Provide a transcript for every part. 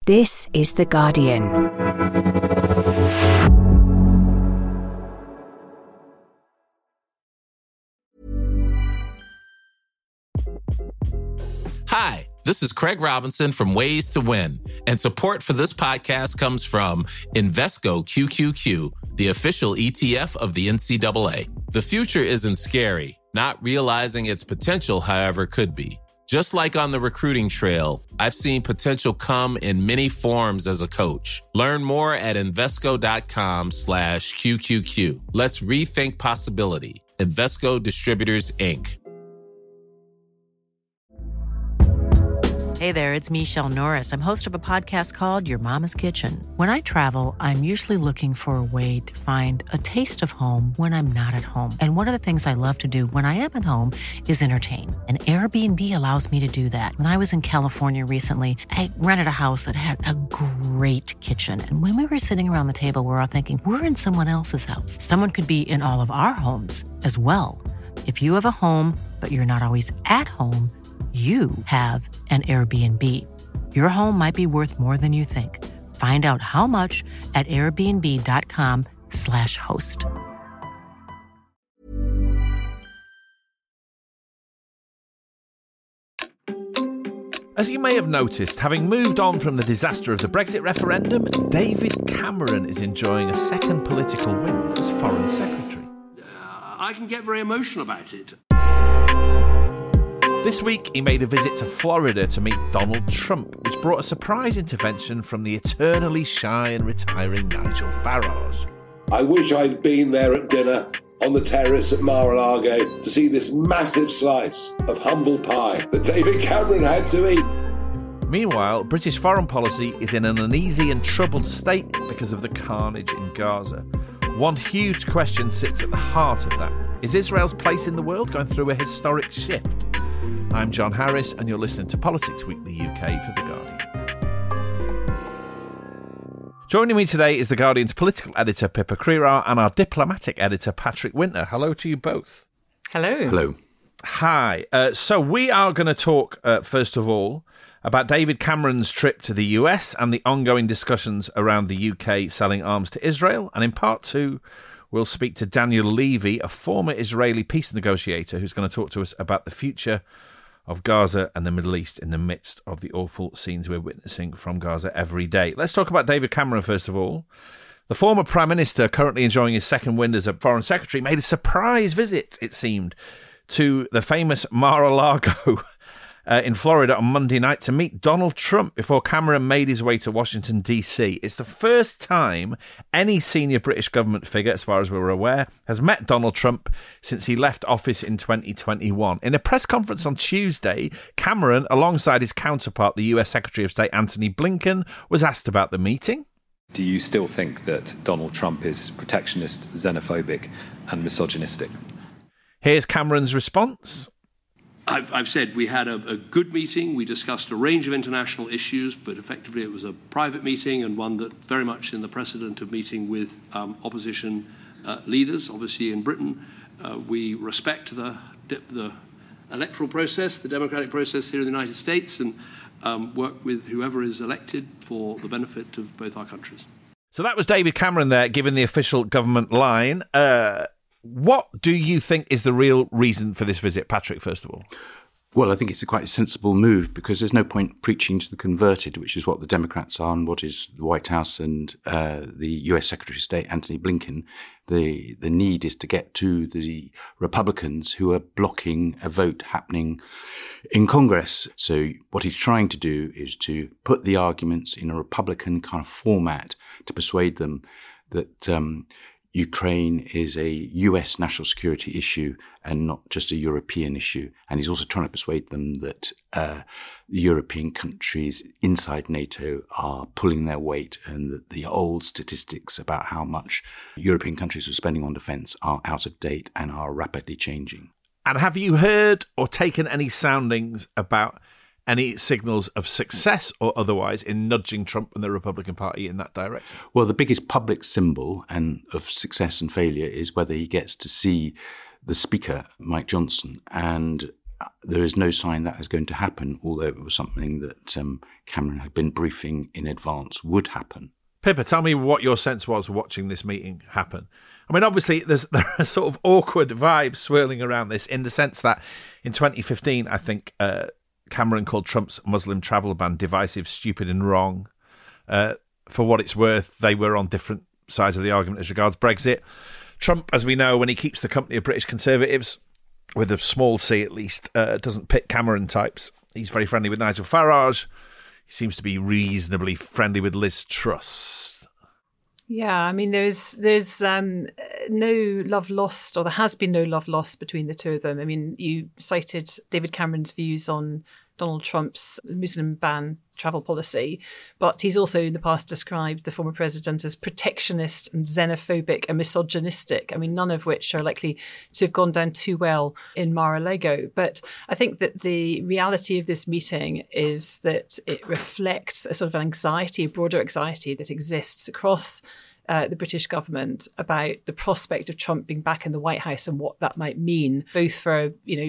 This is The Guardian. Hi, this is Craig Robinson from Ways to Win, and support for this podcast comes from Invesco QQQ, the official ETF of the NCAA. The future isn't scary. Not realizing its potential, however, could be. Just like on the recruiting trail, I've seen potential come in many forms as a coach. Learn more at Invesco.com/QQQ. Let's rethink possibility. Invesco Distributors, Inc. Hey there, it's Michelle Norris. I'm host of a podcast called Your Mama's Kitchen. When I travel, I'm usually looking for a way to find a taste of home when I'm not at home. And one of the things I love to do when I am at home is entertain. And Airbnb allows me to do that. When I was in California recently, I rented a house that had a great kitchen. And when we were sitting around the table, we were all thinking, we're in someone else's house. Someone could be in all of our homes as well. If you have a home, but you're not always at home, you have an Airbnb. Your home might be worth more than you think. Find out how much at airbnb.com/host. As you may have noticed, having moved on from the disaster of the Brexit referendum, David Cameron is enjoying a second political win as Foreign Secretary. I can get very emotional about it. This week, he made a visit to Florida to meet Donald Trump, which brought a surprise intervention from the eternally shy and retiring Nigel Farage. I wish I'd been there at dinner on the terrace at Mar-a-Lago to see this massive slice of humble pie that David Cameron had to eat. Meanwhile, British foreign policy is in an uneasy and troubled state because of the carnage in Gaza. One huge question sits at the heart of that. Is Israel's place in the world going through a historic shift? I'm John Harris, and you're listening to Politics Weekly UK for The Guardian. Joining me today is The Guardian's political editor, Pippa Crerar, and our diplomatic editor, Patrick Wintner. Hello to you both. Hello. Hello. Hi. So we are going to talk, first of all, about David Cameron's trip to the US and the ongoing discussions around the UK selling arms to Israel. And in part two, we'll speak to Daniel Levy, a former Israeli peace negotiator, who's going to talk to us about the future of Gaza and the Middle East in the midst of the awful scenes we're witnessing from Gaza every day. Let's talk about David Cameron, first of all. The former Prime Minister, currently enjoying his second wind as a Foreign Secretary, made a surprise visit, it seemed, to the famous Mar-a-Lago in Florida on Monday night to meet Donald Trump before Cameron made his way to Washington, D.C. It's the first time any senior British government figure, as far as we're aware, has met Donald Trump since he left office in 2021. In a press conference on Tuesday, Cameron, alongside his counterpart, the US Secretary of State Antony Blinken, was asked about the meeting. Do you still think that Donald Trump is protectionist, xenophobic and misogynistic? Here's Cameron's response. I've said we had a good meeting. We discussed a range of international issues, but effectively it was a private meeting and one that very much in the precedent of meeting with opposition leaders. Obviously in Britain, we respect the electoral process, the democratic process here in the United States, and work with whoever is elected for the benefit of both our countries. So that was David Cameron there, giving the official government line. What do you think is the real reason for this visit, Patrick, first of all? Well, I think it's a quite sensible move because there's no point preaching to the converted, which is what the Democrats are and what is the White House and the US Secretary of State, Antony Blinken. The need is to get to the Republicans who are blocking a vote happening in Congress. So what he's trying to do is to put the arguments in a Republican kind of format to persuade them that Ukraine is a US national security issue and not just a European issue. And he's also trying to persuade them that European countries inside NATO are pulling their weight and that the old statistics about how much European countries are spending on defence are out of date and are rapidly changing. And have you heard or taken any soundings about any signals of success or otherwise in nudging Trump and the Republican Party in that direction? Well, the biggest public symbol and of success and failure is whether he gets to see the Speaker, Mike Johnson. And there is no sign that is going to happen, although it was something that Cameron had been briefing in advance would happen. Pippa, tell me what your sense was watching this meeting happen. I mean, obviously, there are sort of awkward vibes swirling around this in the sense that in 2015, I think Cameron called Trump's Muslim travel ban divisive, stupid and wrong. For what it's worth, they were on different sides of the argument as regards Brexit. Trump, as we know, when he keeps the company of British Conservatives, with a small c at least, doesn't pick Cameron types. He's very friendly with Nigel Farage. He seems to be reasonably friendly with Liz Truss. Yeah, I mean, there's no love lost, or there has been no love lost between the two of them. I mean, you cited David Cameron's views on Donald Trump's Muslim ban travel policy, but he's also in the past described the former president as protectionist and xenophobic and misogynistic. I mean, none of which are likely to have gone down too well in Mar-a-Lago. But I think that the reality of this meeting is that it reflects a sort of anxiety, a broader anxiety that exists across the British government about the prospect of Trump being back in the White House and what that might mean, both for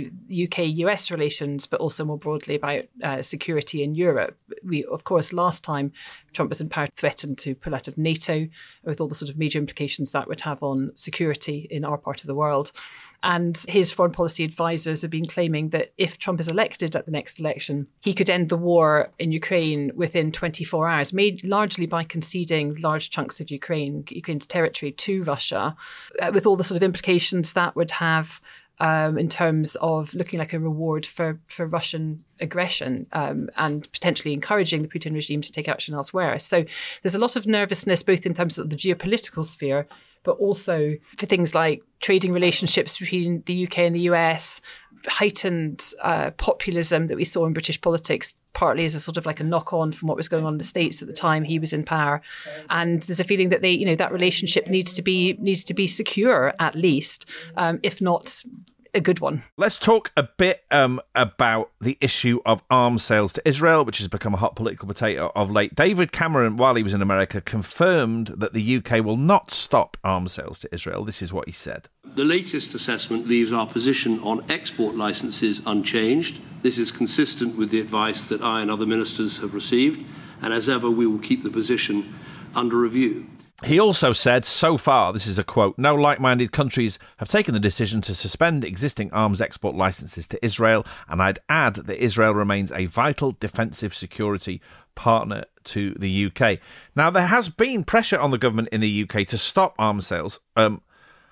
UK-US relations, but also more broadly about security in Europe. We, of course, last time Trump was in power, threatened to pull out of NATO, with all the sort of major implications that would have on security in our part of the world. And his foreign policy advisors have been claiming that if Trump is elected at the next election, he could end the war in Ukraine within 24 hours, made largely by conceding large chunks of Ukraine's territory to Russia, with all the sort of implications that would have in terms of looking like a reward for Russian aggression and potentially encouraging the Putin regime to take action elsewhere. So there's a lot of nervousness, both in terms of the geopolitical sphere, but also for things like trading relationships between the UK and the US, heightened populism that we saw in British politics, partly as a sort of like a knock-on from what was going on in the States at the time he was in power. And there's a feeling that that relationship needs to be secure, at least, if not a good one. Let's talk a bit about the issue of arms sales to Israel, which has become a hot political potato of late. David Cameron, while he was in America, confirmed that the UK will not stop arms sales to Israel. This is what he said. The latest assessment leaves our position on export licences unchanged. This is consistent with the advice that I and other ministers have received, and as ever, we will keep the position under review. He also said, so far, this is a quote, no like-minded countries have taken the decision to suspend existing arms export licences to Israel, and I'd add that Israel remains a vital defensive security partner to the UK. Now, there has been pressure on the government in the UK to stop arms sales on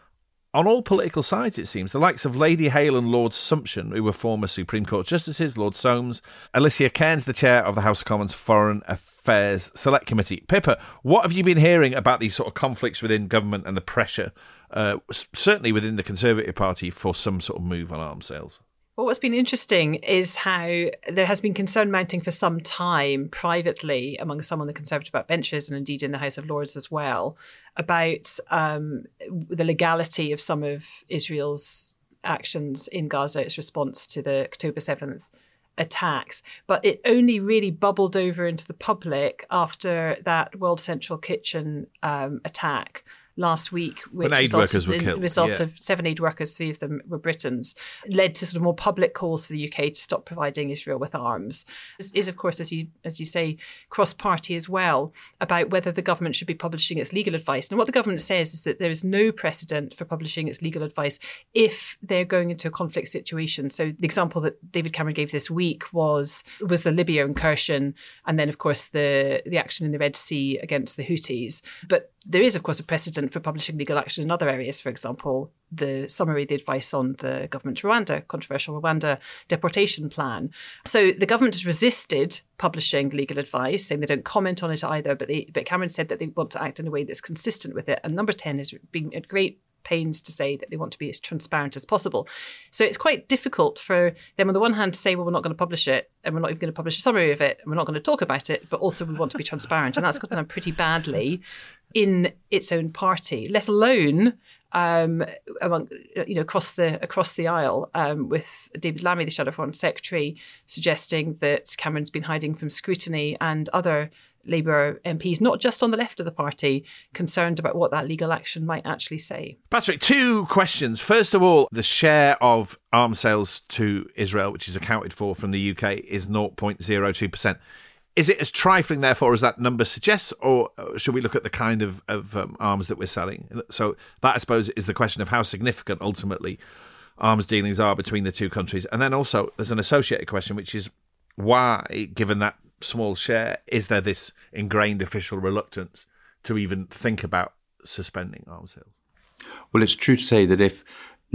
all political sides, it seems. The likes of Lady Hale and Lord Sumption, who were former Supreme Court Justices, Lord Soames, Alicia Cairns, the chair of the House of Commons Foreign Affairs Select Committee. Pippa, what have you been hearing about these sort of conflicts within government and the pressure, certainly within the Conservative Party, for some sort of move on arms sales? Well, what's been interesting is how there has been concern mounting for some time privately among some on the Conservative backbenches and indeed in the House of Lords as well about the legality of some of Israel's actions in Gaza, its response to the October 7th attacks. But it only really bubbled over into the public after that World Central Kitchen attack last week, which resulted in the result of 7 aid workers, 3 of them were Britons, led to sort of more public calls for the UK to stop providing Israel with arms. This is, of course, as you say, cross-party as well, about whether the government should be publishing its legal advice. And what the government says is that there is no precedent for publishing its legal advice if they're going into a conflict situation. So the example that David Cameron gave this week was the Libya incursion, and then, of course, the action in the Red Sea against the Houthis. But there is, of course, a precedent for publishing legal action in other areas. For example, the advice on the government controversial Rwanda deportation plan. So the government has resisted publishing legal advice, saying they don't comment on it either, but Cameron said that they want to act in a way that's consistent with it. And Number 10 has been at great pains to say that they want to be as transparent as possible. So it's quite difficult for them on the one hand to say, well, we're not going to publish it, and we're not even going to publish a summary of it, and we're not going to talk about it, but also we want to be transparent. And that's gotten done pretty badly in its own party, let alone across the aisle, with David Lammy, the Shadow Foreign Secretary, suggesting that Cameron's been hiding from scrutiny, and other Labour MPs, not just on the left of the party, concerned about what that legal action might actually say. Patrick, 2 questions. First of all, the share of arms sales to Israel, which is accounted for from the UK, is 0.02%. Is it as trifling, therefore, as that number suggests, or should we look at the kind of arms that we're selling? So that, I suppose, is the question of how significant, ultimately, arms dealings are between the two countries. And then also, there's an associated question, which is why, given that small share, is there this ingrained official reluctance to even think about suspending arms sales? Well, it's true to say that if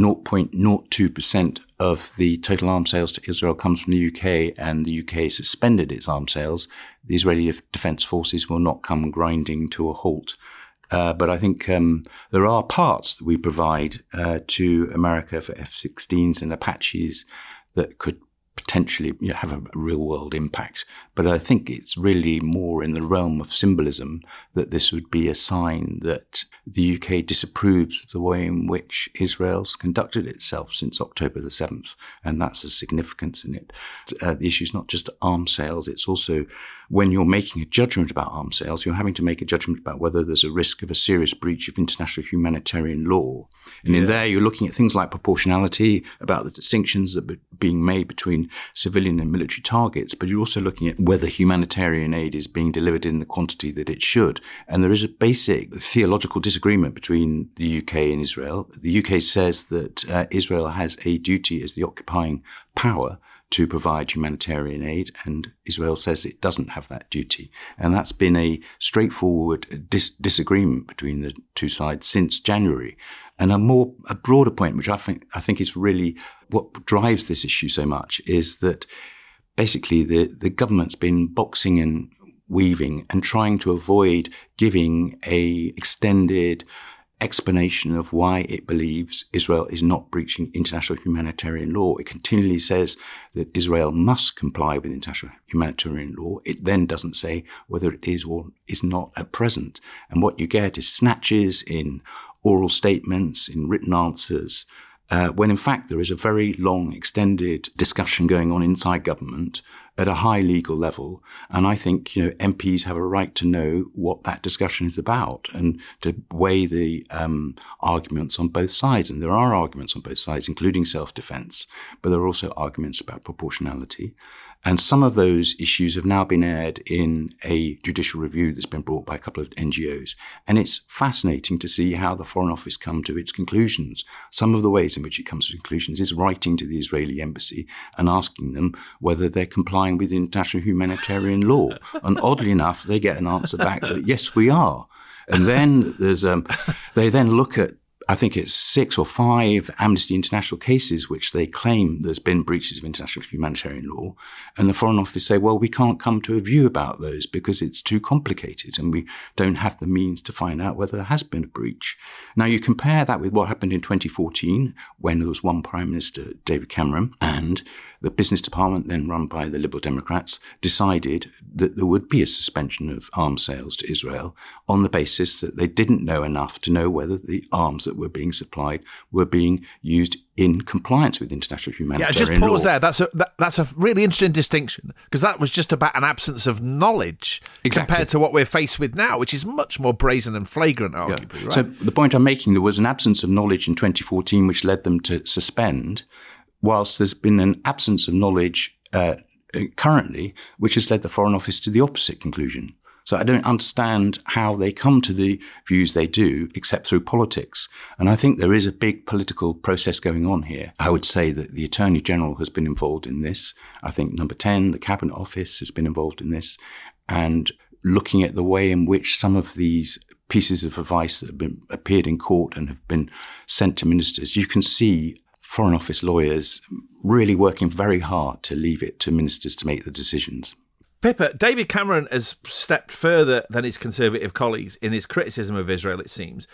0.02% of the total arms sales to Israel comes from the UK and the UK suspended its arms sales, the Israeli Defence Forces will not come grinding to a halt. But I think there are parts that we provide to America for F-16s and Apaches that could potentially have a real-world impact. But I think it's really more in the realm of symbolism that this would be a sign that the UK disapproves of the way in which Israel's conducted itself since October the 7th. And that's a significance in it. The issue is not just arms sales, it's also when you're making a judgment about arms sales, you're having to make a judgment about whether there's a risk of a serious breach of international humanitarian law. And in there, you're looking at things like proportionality, about the distinctions that are being made between civilian and military targets, but you're also looking at whether humanitarian aid is being delivered in the quantity that it should. And there is a basic theological disagreement between the UK and Israel. The UK says that Israel has a duty as the occupying power to provide humanitarian aid, and Israel says it doesn't have that duty. And that's been a straightforward disagreement between the two sides since January. And a broader point, which I think is really what drives this issue so much, is that basically the government's been boxing and weaving and trying to avoid giving a extended explanation of why it believes Israel is not breaching international humanitarian law. It continually says that Israel must comply with international humanitarian law. It then doesn't say whether it is or is not at present. And what you get is snatches in oral statements, in written answers, when in fact there is a very long, extended discussion going on inside government at a high legal level. And I think, MPs have a right to know what that discussion is about and to weigh the arguments on both sides. And there are arguments on both sides, including self-defense, but there are also arguments about proportionality. And some of those issues have now been aired in a judicial review that's been brought by a couple of NGOs. And it's fascinating to see how the Foreign Office come to its conclusions. Some of the ways in which it comes to conclusions is writing to the Israeli embassy and asking them whether they're complying with international humanitarian law. And oddly enough, they get an answer back that, yes, we are. And then there's they then look at, I think it's 6 or 5 Amnesty International cases which they claim there's been breaches of international humanitarian law. And the Foreign Office say, well, we can't come to a view about those because it's too complicated and we don't have the means to find out whether there has been a breach. Now, you compare that with what happened in 2014 when there was one Prime Minister, David Cameron, and the business department, then run by the Liberal Democrats, decided that there would be a suspension of arms sales to Israel on the basis that they didn't know enough to know whether the arms that were being supplied were being used in compliance with international humanitarian law. Yeah, just pause there. That's a really interesting distinction, because that was just about an absence of knowledge compared to what we're faced with now, which is much more brazen and flagrant, arguably. Yeah. Right? So the point I'm making, there was an absence of knowledge in 2014 which led them to suspend, whilst there's been an absence of knowledge currently, which has led the Foreign Office to the opposite conclusion. So I don't understand how they come to the views they do, except through politics. And I think there is a big political process going on here. I would say that the Attorney General has been involved in this. I think Number 10, the Cabinet Office, has been involved in this. And looking at the way in which some of these pieces of advice that have appeared in court and have been sent to ministers, you can see Foreign Office lawyers really working very hard to leave it to ministers to make the decisions. Pippa, David Cameron has stepped further than his Conservative colleagues in his criticism of Israel, it seems,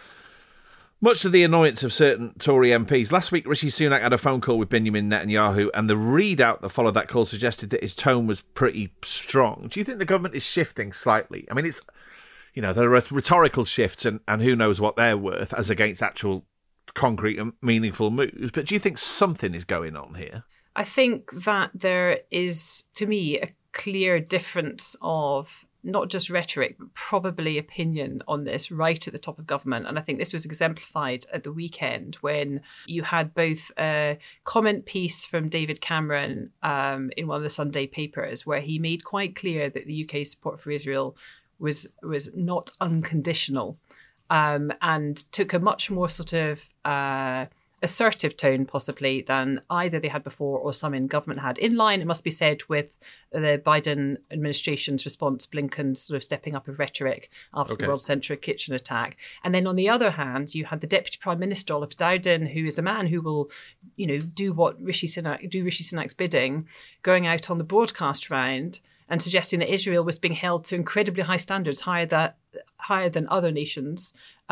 much to the annoyance of certain Tory MPs. Last week, Rishi Sunak had a phone call with Benjamin Netanyahu, and the readout that followed that call suggested that his tone was pretty strong. Do you think the government is shifting slightly? I mean, it's, there are rhetorical shifts, and who knows what they're worth as against actual concrete and meaningful moves. But do you think something is going on here? I think that there is, to me, a clear difference of not just rhetoric, but probably opinion on this right at the top of government. And I think this was exemplified at the weekend when you had both a comment piece from David Cameron in one of the Sunday papers, where he made quite clear that the UK's support for Israel was not unconditional, and took a much more sort of assertive tone possibly than either they had before or some in government had. In line, it must be said, with the Biden administration's response, Blinken's sort of stepping up of rhetoric after the World Central Kitchen attack. And then on the other hand, you had the Deputy Prime Minister, Oliver Dowden, who is a man who will, do Rishi Sunak's bidding, going out on the broadcast round and suggesting that Israel was being held to incredibly high standards, higher than other nations,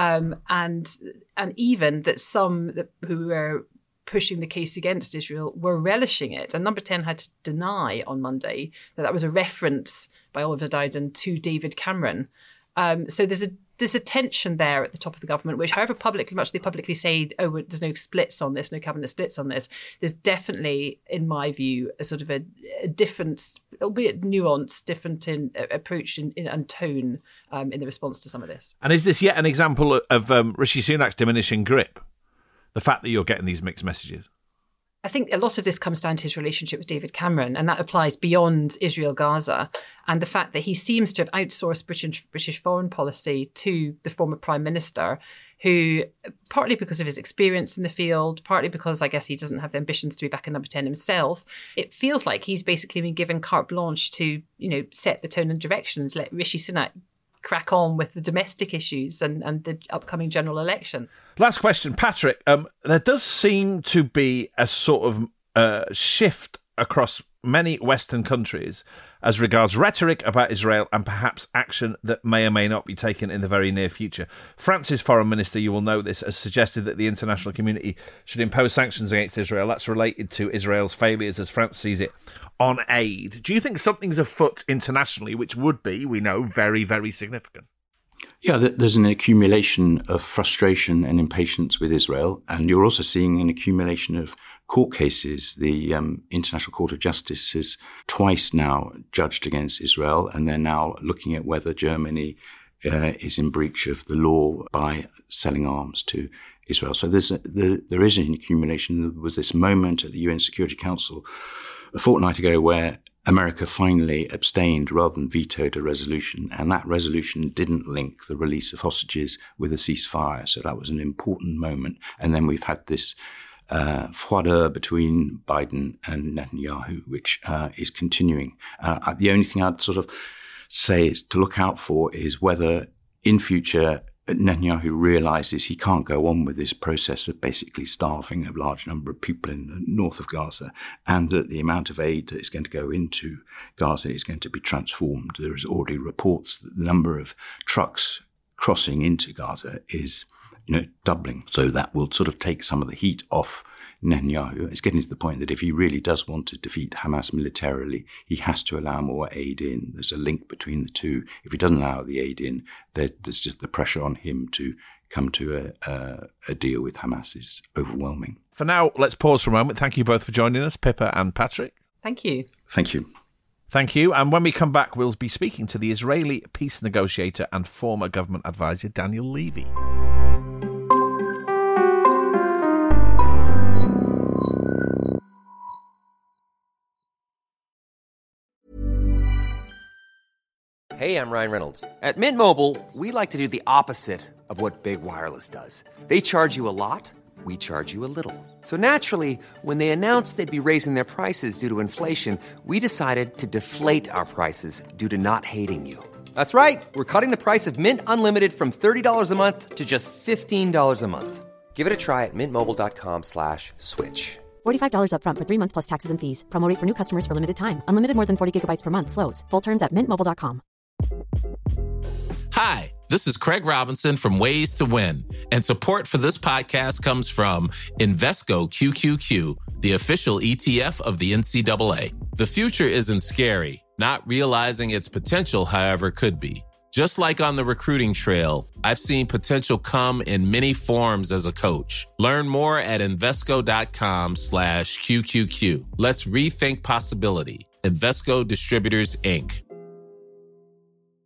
and even that some who were pushing the case against Israel were relishing it. And Number 10 had to deny on Monday that was a reference by Oliver Dowden to David Cameron. So there's a tension there at the top of the government, which, however much they publicly say, there's no splits on this, no cabinet splits on this, there's definitely, in my view, a sort of a difference, albeit nuanced, different in approach and tone in the response to some of this. And is this yet an example of Rishi Sunak's diminishing grip? The fact that you're getting these mixed messages? I think a lot of this comes down to his relationship with David Cameron, and that applies beyond Israel-Gaza, and the fact that he seems to have outsourced British foreign policy to the former Prime Minister, who, partly because of his experience in the field, partly because I guess he doesn't have the ambitions to be back in Number 10 himself, it feels like he's basically been given carte blanche to, set the tone and direction, to let Rishi Sunak crack on with the domestic issues and the upcoming general election. Last question, Patrick. There does seem to be a sort of shift across many Western countries as regards rhetoric about Israel and perhaps action that may or may not be taken in the very near future. France's foreign minister, you will know this, has suggested that the international community should impose sanctions against Israel. That's related to Israel's failures, as France sees it, on aid. Do you think something's afoot internationally which would be, we know, very, very significant? Yeah, there's an accumulation of frustration and impatience with Israel, and you're also seeing an accumulation of court cases. The International Court of Justice has twice now judged against Israel, and they're now looking at whether Germany is in breach of the law by selling arms to Israel. So there is an accumulation. There was this moment at the UN Security Council a fortnight ago where America finally abstained rather than vetoed a resolution, and that resolution didn't link the release of hostages with a ceasefire. So that was an important moment. And then we've had this froideur between Biden and Netanyahu, which is continuing. The only thing I'd sort of say is to look out for is whether in future Netanyahu realizes he can't go on with this process of basically starving a large number of people in the north of Gaza, and that the amount of aid that is going to go into Gaza is going to be transformed. There is already reports that the number of trucks crossing into Gaza is, doubling. So that will sort of take some of the heat off Netanyahu. It's getting to the point that if he really does want to defeat Hamas militarily, he has to allow more aid in. There's a link between the two. If he doesn't allow the aid in, there's just the pressure on him to come to a deal with Hamas is overwhelming. For now, let's pause for a moment. Thank you both for joining us, Pippa and Patrick. Thank you. Thank you. Thank you. And when we come back, we'll be speaking to the Israeli peace negotiator and former government advisor, Daniel Levy. Hey, I'm Ryan Reynolds. At Mint Mobile, we like to do the opposite of what Big Wireless does. They charge you a lot, we charge you a little. So naturally, when they announced they'd be raising their prices due to inflation, we decided to deflate our prices due to not hating you. That's right. We're cutting the price of Mint Unlimited from $30 a month to just $15 a month. Give it a try at mintmobile.com/switch. $45 up front for 3 months plus taxes and fees. Promo rate for new customers for limited time. Unlimited more than 40 gigabytes per month. Slows full terms at mintmobile.com. Hi, this is Craig Robinson from Ways to Win, and support for this podcast comes from Invesco QQQ, the official ETF of the NCAA. The future isn't scary. Not realizing its potential, however, could be. Just like on the recruiting trail, I've seen potential come in many forms as a coach. Learn more at Invesco.com/QQQ. Let's rethink possibility. Invesco Distributors, Inc.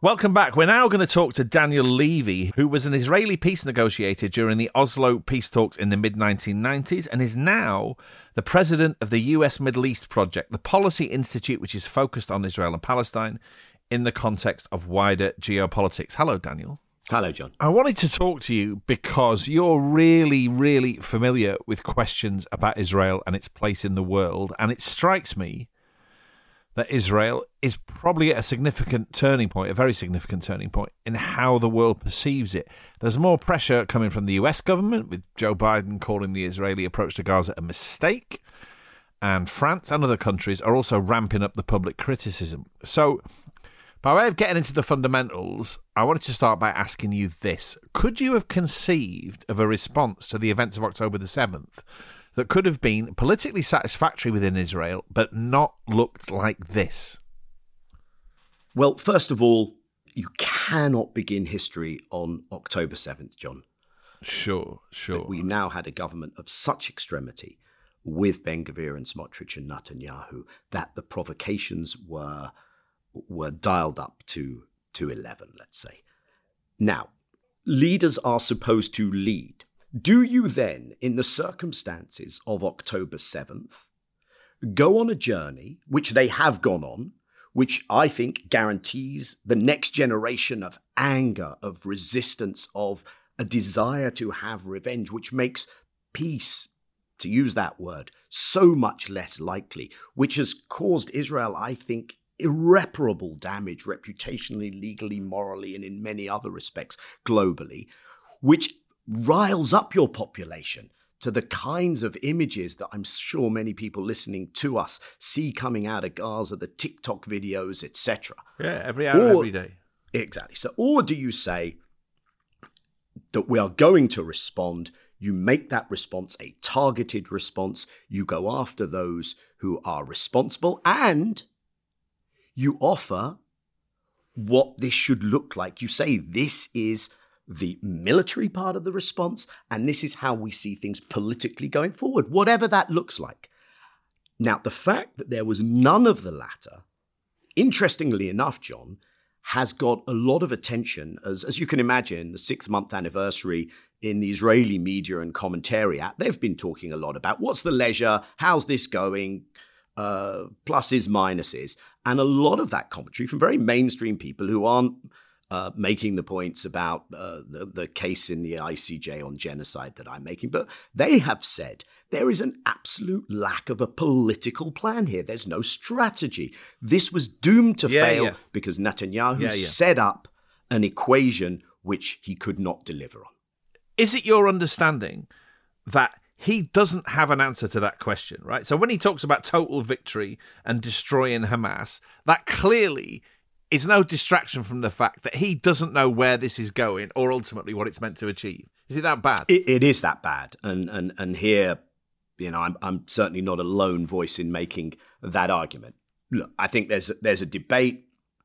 Welcome back. We're now going to talk to Daniel Levy, who was an Israeli peace negotiator during the Oslo peace talks in the mid-1990s and is now the president of the US Middle East Project, the policy institute which is focused on Israel and Palestine in the context of wider geopolitics. Hello, Daniel. Hello, John. I wanted to talk to you because you're really, really familiar with questions about Israel and its place in the world, and it strikes me that Israel is probably at a significant turning point, a very significant turning point in how the world perceives it. There's more pressure coming from the US government, with Joe Biden calling the Israeli approach to Gaza a mistake, and France and other countries are also ramping up the public criticism. So, by way of getting into the fundamentals, I wanted to start by asking you this. Could you have conceived of a response to the events of October the 7th that could have been politically satisfactory within Israel, but not looked like this? Well, first of all, you cannot begin history on October 7th, John. Sure. We now had a government of such extremity with Ben-Gvir and Smotrich and Netanyahu that the provocations were dialed up to 11, let's say. Now, leaders are supposed to lead. Do you then, in the circumstances of October 7th, go on a journey, which they have gone on, which I think guarantees the next generation of anger, of resistance, of a desire to have revenge, which makes peace, to use that word, so much less likely, which has caused Israel, I think, irreparable damage reputationally, legally, morally, and in many other respects globally, which riles up your population to the kinds of images that I'm sure many people listening to us see coming out of Gaza, the TikTok videos, etc. Yeah, every hour, every day. Exactly. So, or do you say that we are going to respond? You make that response a targeted response. You go after those who are responsible, and you offer what this should look like. You say this is the military part of the response, and this is how we see things politically going forward, whatever that looks like. Now, the fact that there was none of the latter, interestingly enough, John, has got a lot of attention, as you can imagine, the 6th-month anniversary in the Israeli media and commentariat. They've been talking a lot about what's the leisure, how's this going, pluses, minuses, and a lot of that commentary from very mainstream people who aren't making the points about the case in the ICJ on genocide that I'm making, but they have said there is an absolute lack of a political plan here. There's no strategy. This was doomed to fail because Netanyahu set up an equation which he could not deliver on. Is it your understanding that he doesn't have an answer to that question, right? So when he talks about total victory and destroying Hamas, that clearly is no distraction from the fact that he doesn't know where this is going or ultimately what it's meant to achieve. Is it that bad? It is that bad. And here, you know, I'm certainly not a lone voice in making that argument. Look, I think there's a debate.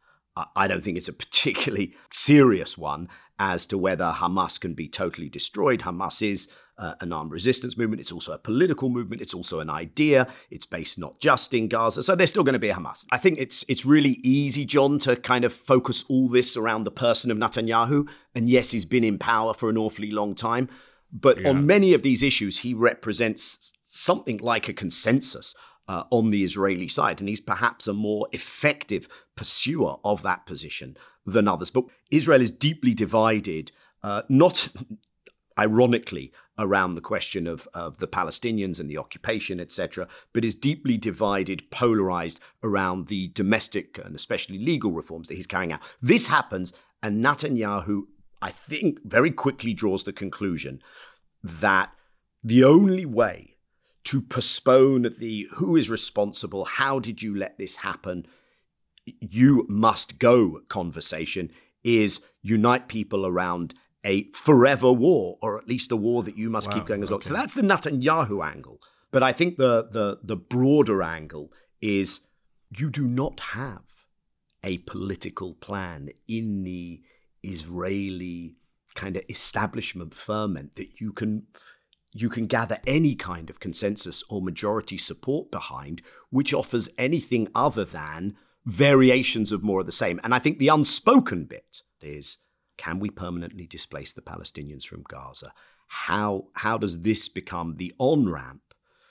I don't think it's a particularly serious one as to whether Hamas can be totally destroyed. Hamas is an armed resistance movement. It's also a political movement. It's also an idea. It's based not just in Gaza. So there's still going to be a Hamas. I think it's really easy, John, to kind of focus all this around the person of Netanyahu. And yes, he's been in power for an awfully long time. But on many of these issues, he represents something like a consensus on the Israeli side. And he's perhaps a more effective pursuer of that position than others. But Israel is deeply divided, not ironically, around the question of the Palestinians and the occupation, etc., but is deeply divided, polarized around the domestic and especially legal reforms that he's carrying out. This happens, and Netanyahu, I think, very quickly draws the conclusion that the only way to postpone the who is responsible, how did you let this happen, you must go conversation is unite people around a forever war, or at least a war that you must keep going as long. Okay. So that's the Netanyahu angle. But I think the broader angle is you do not have a political plan in the Israeli kind of establishment ferment that you can gather any kind of consensus or majority support behind, which offers anything other than variations of more of the same. And I think the unspoken bit is, can we permanently displace the Palestinians from Gaza? How does this become the on-ramp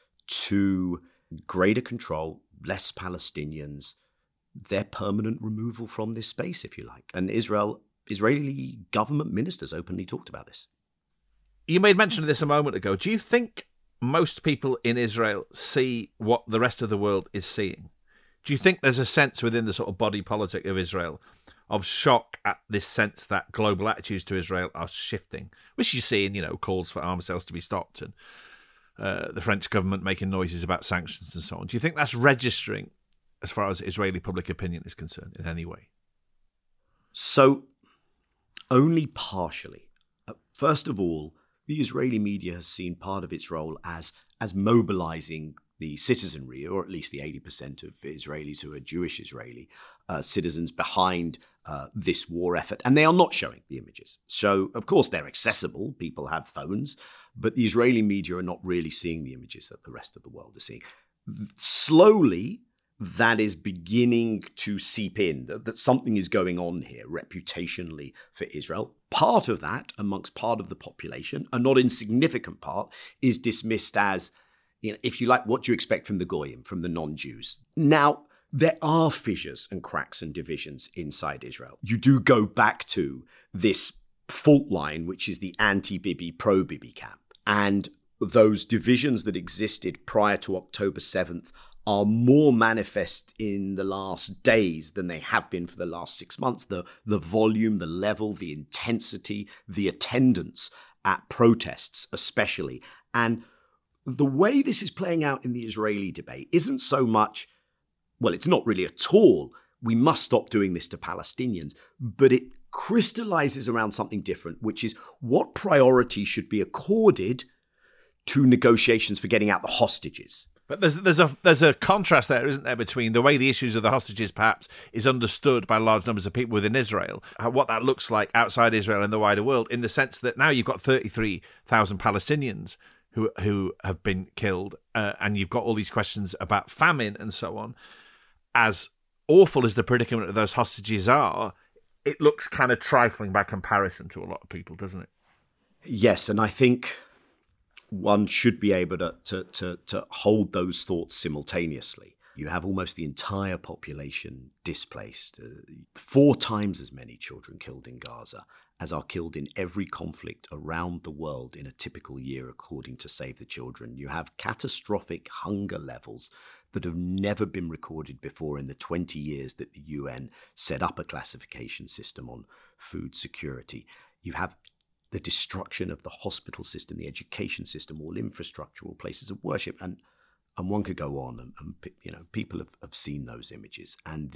to greater control, less Palestinians, their permanent removal from this space, if you like? And Israeli government ministers openly talked about this. You made mention of this a moment ago. Do you think most people in Israel see what the rest of the world is seeing? Do you think there's a sense within the sort of body politic of Israel of shock at this sense that global attitudes to Israel are shifting, which you see in, calls for arms sales to be stopped and the French government making noises about sanctions and so on? Do you think that's registering as far as Israeli public opinion is concerned in any way? So, only partially. First of all, the Israeli media has seen part of its role as mobilizing the citizenry, or at least the 80% of Israelis who are Jewish Israeli citizens behind this war effort. And they are not showing the images. So, of course, they're accessible. People have phones. But the Israeli media are not really seeing the images that the rest of the world is seeing. Slowly, that is beginning to seep in, that something is going on here reputationally for Israel. Part of that, amongst part of the population, a not insignificant part, is dismissed as, if you like, what do you expect from the Goyim, from the non-Jews? Now, there are fissures and cracks and divisions inside Israel. You do go back to this fault line, which is the anti-Bibi, pro-Bibi camp. And those divisions that existed prior to October 7th are more manifest in the last days than they have been for the last 6 months. The volume, the level, the intensity, the attendance at protests especially. And the way this is playing out in the Israeli debate isn't so much, well, it's not really at all, we must stop doing this to Palestinians, but it crystallizes around something different, which is what priority should be accorded to negotiations for getting out the hostages. But there's a contrast there, isn't there, between the way the issues of the hostages perhaps is understood by large numbers of people within Israel, what that looks like outside Israel and the wider world, in the sense that now you've got 33,000 Palestinians who have been killed, and you've got all these questions about famine and so on. As awful as the predicament of those hostages are, it looks kind of trifling by comparison to a lot of people, doesn't it? Yes, and I think one should be able to hold those thoughts simultaneously. You have almost the entire population displaced, 4 times as many children killed in Gaza as are killed in every conflict around the world in a typical year, according to Save the Children. You have catastrophic hunger levels that have never been recorded before in the 20 years that the UN set up a classification system on food security. You have the destruction of the hospital system, the education system, all infrastructure, all places of worship. And one could go on, and people have seen those images. And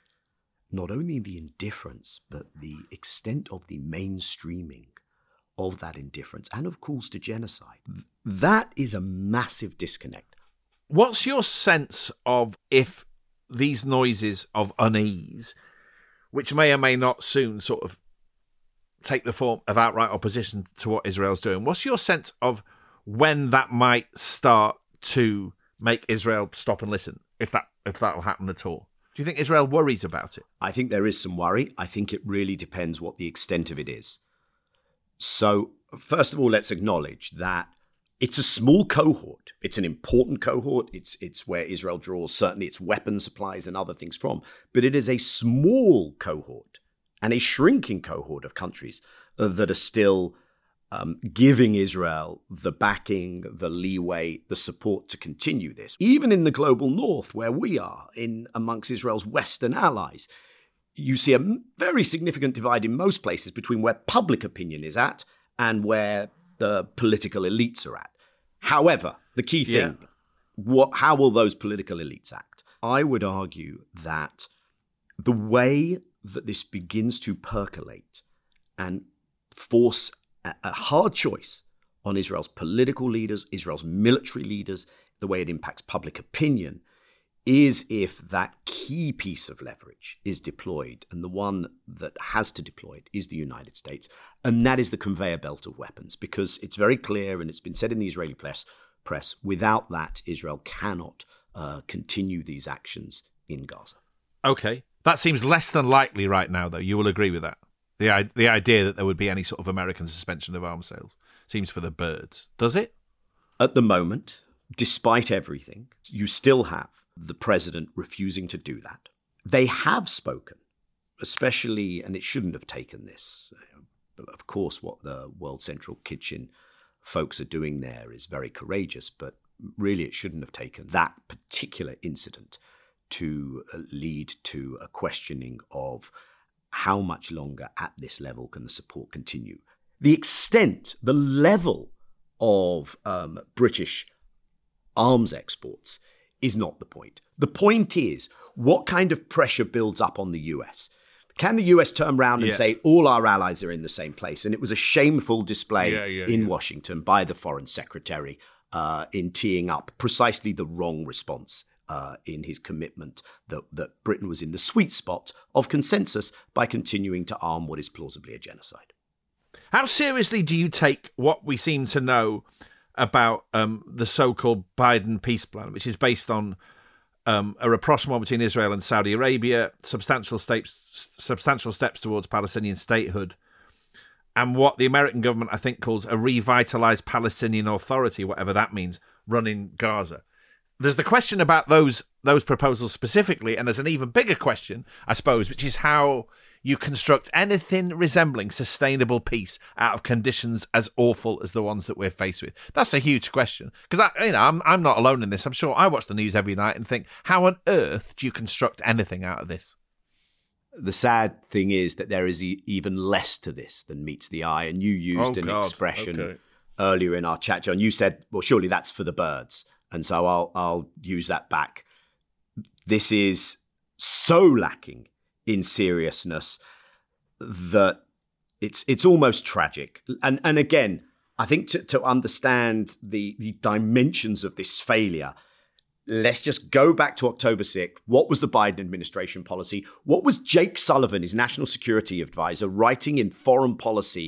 not only the indifference, but the extent of the mainstreaming of that indifference and of calls to genocide. That is a massive disconnect. What's your sense of if these noises of unease, which may or may not soon sort of take the form of outright opposition to what Israel's doing, what's your sense of when that might start to make Israel stop and listen, if that will happen at all? Do you think Israel worries about it? I think there is some worry. I think it really depends what the extent of it is. So, first of all, let's acknowledge that it's a small cohort. It's an important cohort. It's where Israel draws certainly its weapon supplies and other things from. But it is a small cohort and a shrinking cohort of countries that are still giving Israel the backing, the leeway, the support to continue this. Even in the global north, where we are, amongst Israel's Western allies, you see a very significant divide in most places between where public opinion is at and where the political elites are at. However, the key thing, how will those political elites act? I would argue that the way that this begins to percolate and force a hard choice on Israel's political leaders, Israel's military leaders, the way it impacts public opinion, is if that key piece of leverage is deployed, and the one that has to deploy it is the United States, and that is the conveyor belt of weapons, because it's very clear, and it's been said in the Israeli press, without that, Israel cannot continue these actions in Gaza. Okay. That seems less than likely right now, though. You will agree with that. The idea that there would be any sort of American suspension of arms sales seems for the birds. Does it? At the moment, despite everything, you still have the president refusing to do that. They have spoken, especially, and it shouldn't have taken this. Of course, what the World Central Kitchen folks are doing there is very courageous, but really it shouldn't have taken that particular incident to lead to a questioning of how much longer at this level can the support continue. The extent, the level of British arms exports is not the point. The point is, what kind of pressure builds up on the US? Can the US turn around and say, all our allies are in the same place? And it was a shameful display in Washington by the Foreign Secretary in teeing up precisely the wrong response in his commitment that Britain was in the sweet spot of consensus by continuing to arm what is plausibly a genocide. How seriously do you take what we seem to know about the so-called Biden peace plan, which is based on a rapprochement between Israel and Saudi Arabia, substantial steps towards Palestinian statehood, and what the American government, I think, calls a revitalized Palestinian Authority, whatever that means, running Gaza? There's the question about those proposals specifically, and there's an even bigger question, I suppose, which is how you construct anything resembling sustainable peace out of conditions as awful as the ones that we're faced with. That's a huge question, because I'm not alone in this. I'm sure I watch the news every night and think, how on earth do you construct anything out of this? The sad thing is that there is even less to this than meets the eye. And you used an expression earlier in our chat, John. You said, well, surely that's for the birds. And so I'll use that back. This is so lacking in seriousness that it's almost tragic. And again, I think to understand the dimensions of this failure, let's just go back to October 6th. What was the Biden administration policy? What was Jake Sullivan, his national security advisor, writing in Foreign Policy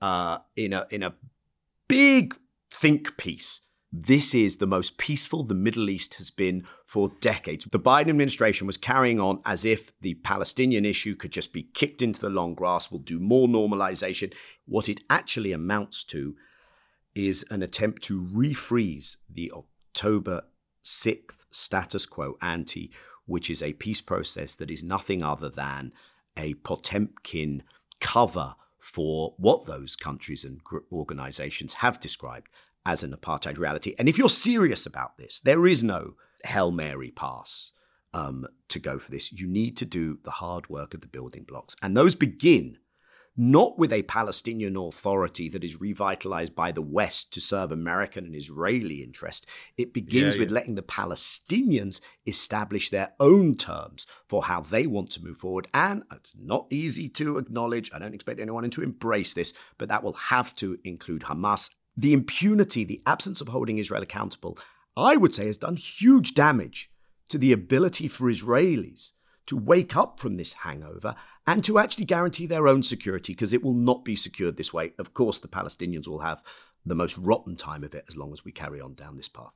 in a big think piece? This is the most peaceful the Middle East has been for decades. The Biden administration was carrying on as if the Palestinian issue could just be kicked into the long grass. We'll do more normalization. What it actually amounts to is an attempt to refreeze the October 6th status quo ante, which is a peace process that is nothing other than a Potemkin cover for what those countries and organizations have described as an apartheid reality. And if you're serious about this, there is no Hail Mary pass to go for this. You need to do the hard work of the building blocks. And those begin not with a Palestinian Authority that is revitalized by the West to serve American and Israeli interest. It begins with letting the Palestinians establish their own terms for how they want to move forward. And it's not easy to acknowledge. I don't expect anyone to embrace this, but that will have to include Hamas. The impunity, the absence of holding Israel accountable, I would say has done huge damage to the ability for Israelis to wake up from this hangover and to actually guarantee their own security, because it will not be secured this way. Of course, the Palestinians will have the most rotten time of it as long as we carry on down this path.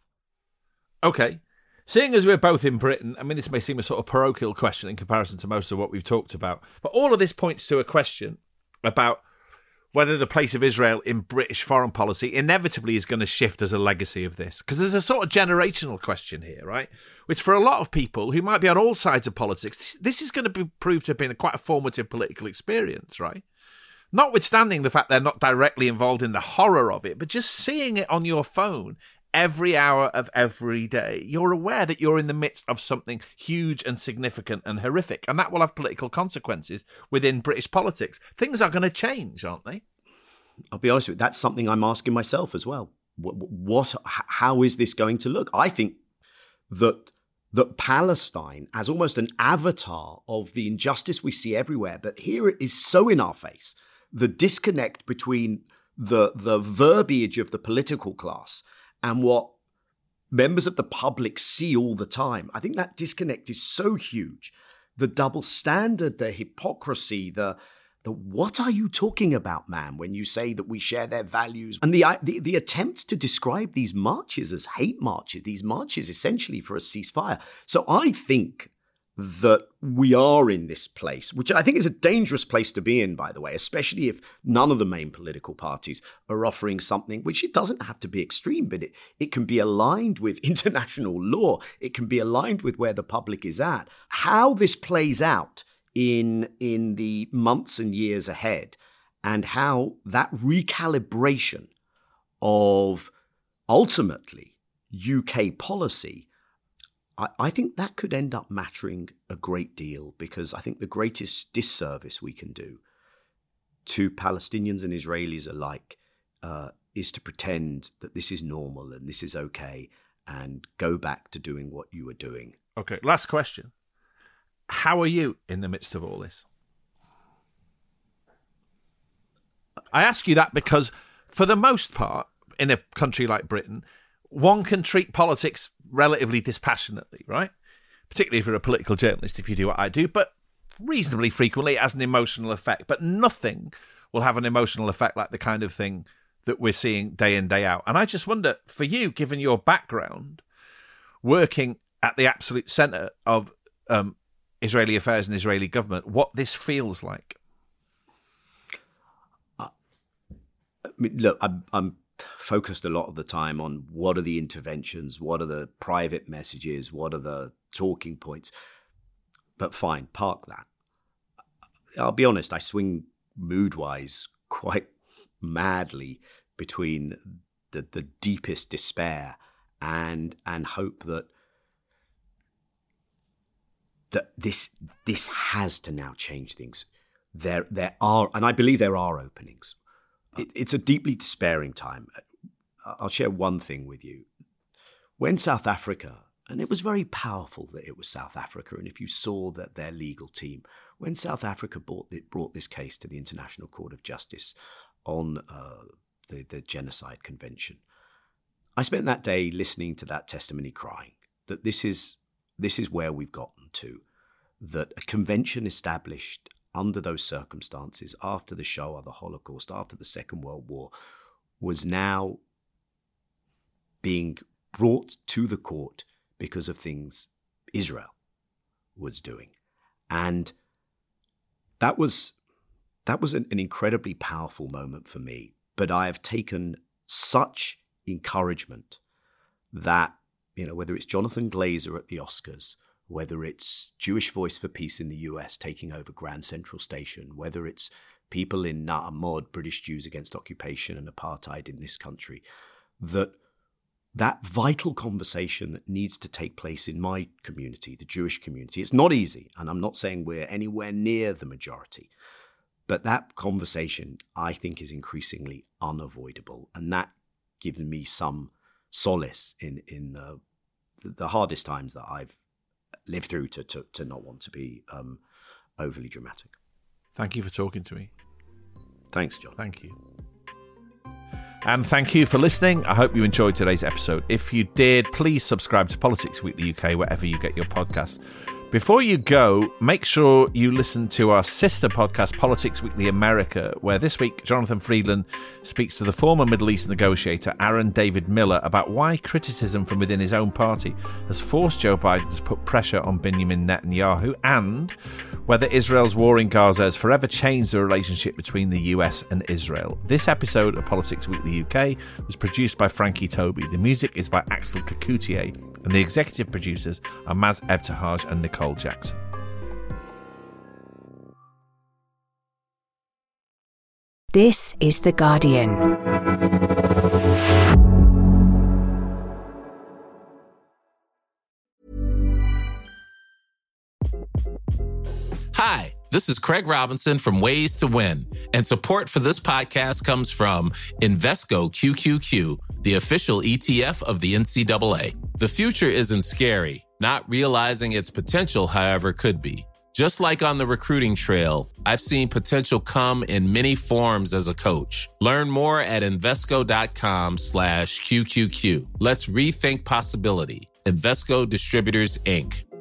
Okay. Seeing as we're both in Britain, I mean, this may seem a sort of parochial question in comparison to most of what we've talked about, but all of this points to a question about whether the place of Israel in British foreign policy inevitably is going to shift as a legacy of this. Because there's a sort of generational question here, right? Which for a lot of people who might be on all sides of politics, this is going to prove to have been quite a formative political experience, right? Notwithstanding the fact they're not directly involved in the horror of it, but just seeing it on your phone every hour of every day, you're aware that you're in the midst of something huge and significant and horrific, and that will have political consequences within British politics. Things are going to change, aren't they? I'll be honest with you, that's something I'm asking myself as well. How is this going to look? I think that Palestine, as almost an avatar of the injustice we see everywhere, but here it is so in our face, the disconnect between the verbiage of the political class and what members of the public see all the time. I think that disconnect is so huge. The double standard, the hypocrisy, the what are you talking about, man, when you say that we share their values? And the attempt to describe these marches as hate marches, these marches essentially for a ceasefire. So I think that we are in this place, which I think is a dangerous place to be in, by the way, especially if none of the main political parties are offering something, which it doesn't have to be extreme, but it can be aligned with international law. It can be aligned with where the public is at. How this plays out in the months and years ahead, and how that recalibration of ultimately UK policy, I think that could end up mattering a great deal, because I think the greatest disservice we can do to Palestinians and Israelis alike is to pretend that this is normal and this is okay and go back to doing what you were doing. Okay, last question. How are you in the midst of all this? I ask you that because, for the most part, in a country like Britain, one can treat politics relatively dispassionately, right? Particularly if you're a political journalist, if you do what I do, but reasonably frequently it has an emotional effect. But nothing will have an emotional effect like the kind of thing that we're seeing day in, day out. And I just wonder, for you, given your background, working at the absolute centre of Israeli affairs and Israeli government, what this feels like. I mean, look, I'm focused a lot of the time on what are the interventions, what are the private messages, what are the talking points. But fine, park that. I'll be honest, I swing mood-wise quite madly between the deepest despair and hope that this has to now change things. There are, and I believe there are openings. It's a deeply despairing time. I'll share one thing with you. When South Africa, and it was very powerful that it was South Africa, and if you saw that their legal team, when South Africa brought this case to the International Court of Justice on the Genocide Convention, I spent that day listening to that testimony, crying that this is where we've gotten to, that a convention established under those circumstances, after the Shoah, the Holocaust, after the Second World War, was now being brought to the court because of things Israel was doing. And that was an incredibly powerful moment for me. But I have taken such encouragement that, whether it's Jonathan Glazer at the Oscars, whether it's Jewish Voice for Peace in the US taking over Grand Central Station, whether it's people in Na'amod, British Jews against occupation and apartheid in this country, that vital conversation that needs to take place in my community, the Jewish community, it's not easy, and I'm not saying we're anywhere near the majority, but that conversation, I think, is increasingly unavoidable, and that gives me some solace in the hardest times that I've lived through to not want to be overly dramatic. Thank you for talking to me. Thanks, John. Thank you. And thank you for listening. I hope you enjoyed today's episode. If you did, please subscribe to Politics Weekly UK wherever you get your podcast. Before you go, make sure you listen to our sister podcast, Politics Weekly America, where this week Jonathan Freedland speaks to the former Middle East negotiator Aaron David Miller about why criticism from within his own party has forced Joe Biden to put pressure on Benjamin Netanyahu, and whether Israel's war in Gaza has forever changed the relationship between the US and Israel. This episode of Politics Weekly UK was produced by Frankie Toby. The music is by Axel Kacoutier, and the executive producers are Maz Ebtehaj and Nicole Jackson. This is The Guardian. Hi, this is Craig Robinson from Ways to Win, and support for this podcast comes from Invesco QQQ, the official ETF of the NCAA. The future isn't scary. Not realizing its potential, however, could be. Just like on the recruiting trail, I've seen potential come in many forms as a coach. Learn more at Invesco.com/QQQ. Let's rethink possibility. Invesco Distributors, Inc.